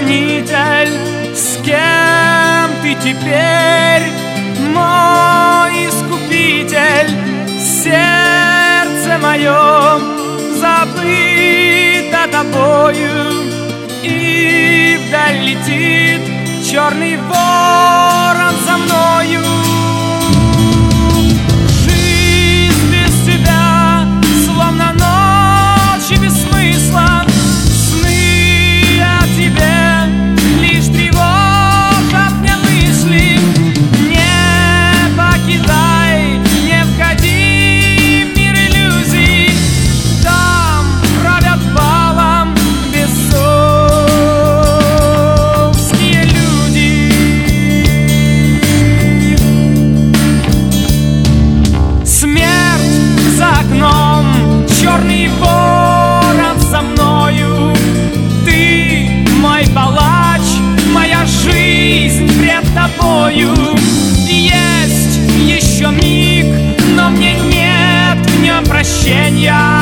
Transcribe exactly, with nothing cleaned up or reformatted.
хранитель, с кем ты теперь, мой искупитель? Сердце мое забыто тобою, и вдаль летит черный ворон за мною. Жизнь без тебя словно ночи без смысла, сны о тебе лишь тревожат мне мысли. Не покидай, не входи в мир иллюзий, там правят балом бесовские люди. Смерть за окном, черный ворон за мною. Ты мой палач, моя жизнь пред тобою. Есть еще миг, но мне нет в нем прощения.